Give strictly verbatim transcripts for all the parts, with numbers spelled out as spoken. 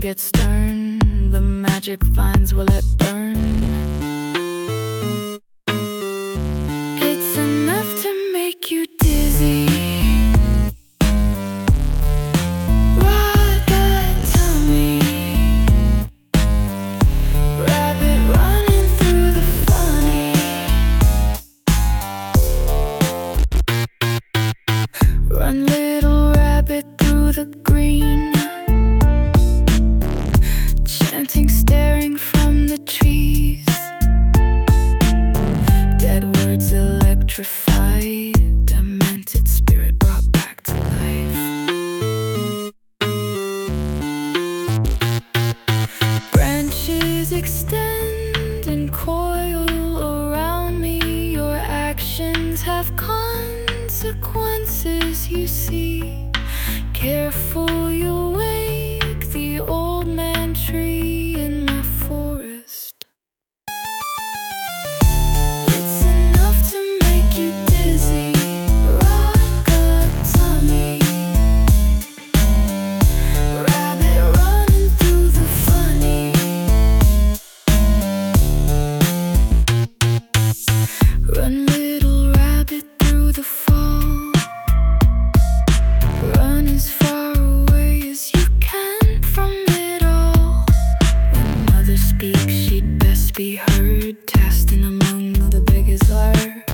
get stern, the magic finds will let burn. It's enough to make you dizzy. Ride that tummy, rabbit running through the funny. Run, little rabbit, through the green, chanting, staring from the trees. Dead words electrified, demented spirit brought back to life. Branches extend and coil around me. Your actions have consequences, you see. Careful, you'll wake the old man tree in my forest. It's enough to make you dizzy. Rock a tummy, rabbit running through the funny. Run, little rabbit, through the fall. Run as far away as you can from it all. When mother speaks, she'd best be heard, testing among the beggars are.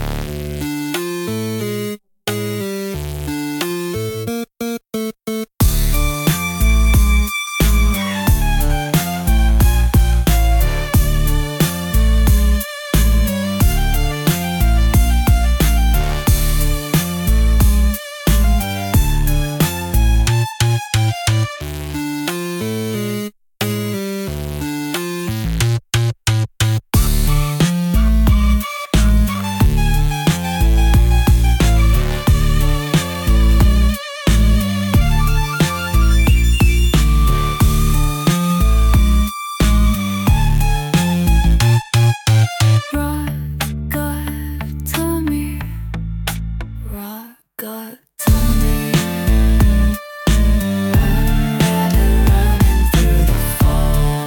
Got tummy, rabbit running through the fall.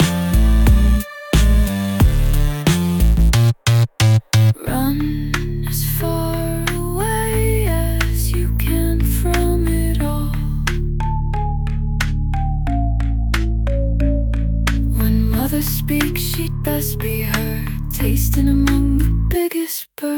Run as far away as you can from it all. When mother speaks, she'd best be heard, tasting among the biggest birds.